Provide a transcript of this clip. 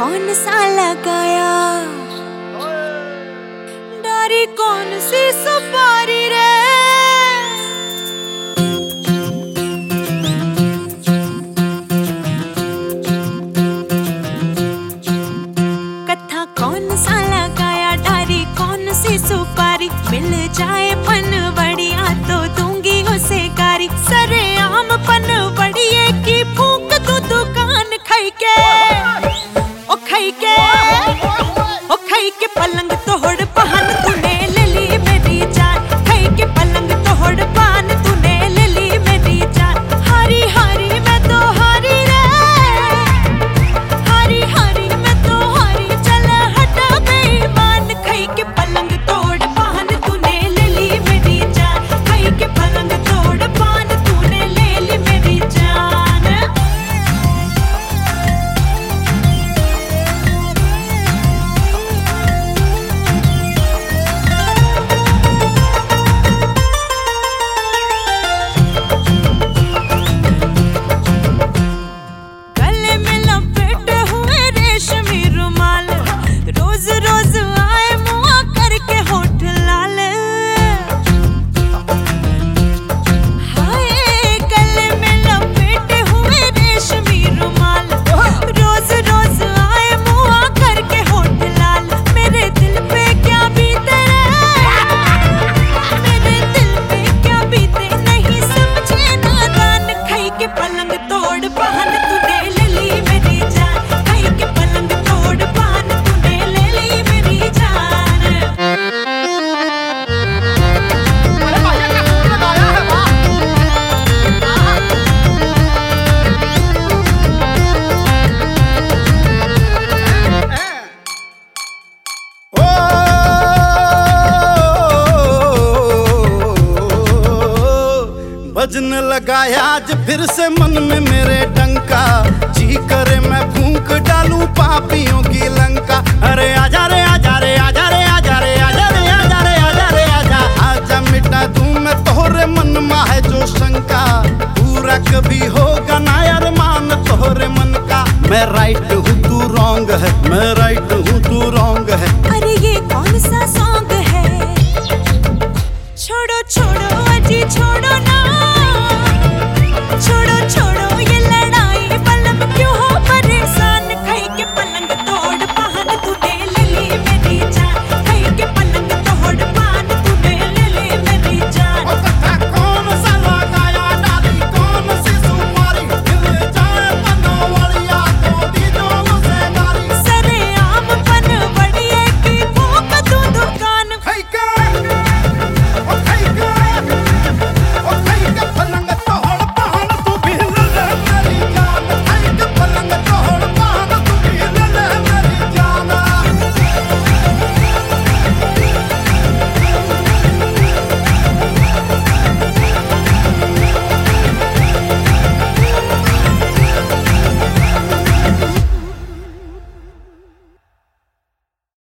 कौन सा लगाया, डारी कौन सी सुपारी रे। कथा कौन सा लगाया, डारी कौन सी सुपारी। मिल जाए पन बढ़िया तो दूंगी उसे गारी। सरे आम पन बढ़िए की फूंक तू दुकान खाई के। ओ खाई के, ओ खाई के पलंग तोड़ पान तूने ले ली मेरी जान। खाई के पलंग तोड़ पान तूने ले ली मेरी जान। हारी हारी मैं तो हारी रे, हारी हारी मैं तो हारी। चल हटा बेईमान, खाई के पलंग तोड़ पान तूने ले ली मेरी जान। खाई के पलंग तोड़ पान तूने ले ली मेरी जान। पलंग तोड़ पान तूने ले ली मेरी जान। खाई के पलंग तोड़ पान तूने ले ली मेरी जान। बजने लगाया आज फिर से मन में मेरे डंका। जी करे मैं फूंक डालूं पापियों की लंका। अरे आजा रे आजा रे आजा रे आजा रे आजा रे आजा रे आजा रे आजा। आजा मिटा दूं मैं तोहरे मन में है जो शंका। पूरा कभी होगा ना यार मान तोहरे मन का। मैं राइट हूँ तू रॉन्ग है, मैं राइट हूँ तू रॉन्ग है। अरे ये कौन सा सॉन्ग